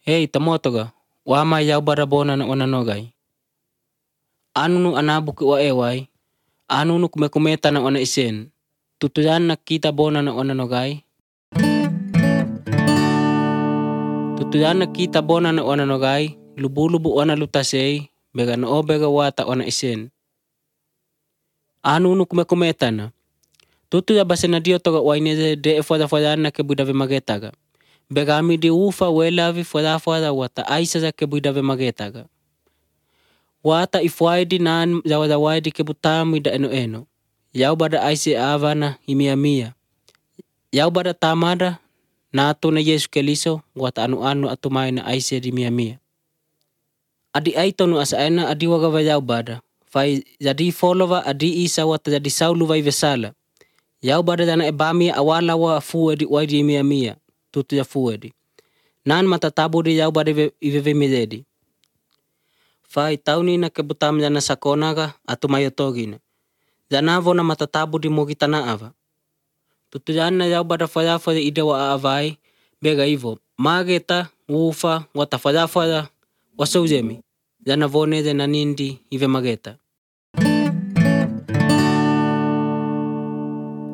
Hey, tamotoga. Wama yau bara bona na ona nogai. Anunu anabuki wa ewai. Anunu kumekumeta na ona isen. Tutuyan na kita bona na ona nogai. Tutuyan na kita bona na ona nogai. Lubu-lubu ona lutasei. Bega na obega wata ona isen. Anunu kumekumeta na. Tutuya base na dio toga waineze de foda na kebuda ve magetaga. Begami di ufa welavi foda wata aisa za kebuda ve magetaga. Wata ifuaidi nan zawaidi kebutamu ida eno. Yau bada aise avana imia. Yau bada tamada na atu na Yesu Keliso wata anu atumai na aise di mia. Adi aitonu asa ena adi wagawa yau bada. Fai jadi follower adi isa wata jadi saulu vai vesala. Yau bada dana ebami awala wa fuedi waidi mia. Tutu ya fuedi. Nan matatabu di yau bada iveve midedi. Fai tauni na kebutam jana sakonaga atumai otogina. Jana vona matatabu di mogitana ava. Tutu jana yau bada faya ide wa avai bega ivo. Mageta ufa wata faya wasaujemi. Jana vone de nanindi ive mageta.